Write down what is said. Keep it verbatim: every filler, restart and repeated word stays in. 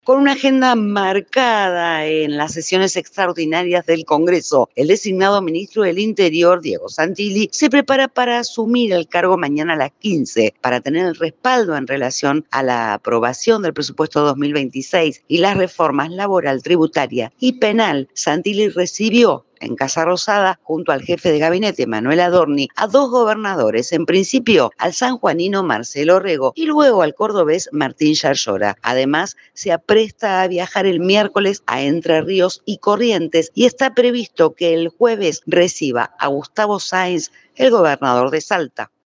Con una agenda marcada en las sesiones extraordinarias del Congreso, el designado ministro del Interior, Diego Santilli, se prepara para asumir el cargo mañana a las quince, para tener el respaldo en relación a la aprobación del presupuesto dos mil veintiséis y las reformas laboral, tributaria y penal. Santilli recibió en Casa Rosada, junto al jefe de gabinete, Manuel Adorni, a dos gobernadores, en principio al sanjuanino Marcelo Rego y luego al cordobés Martín Yarlora. Además, se apresta a viajar el miércoles a Entre Ríos y Corrientes y está previsto que el jueves reciba a Gustavo Sáenz, el gobernador de Salta.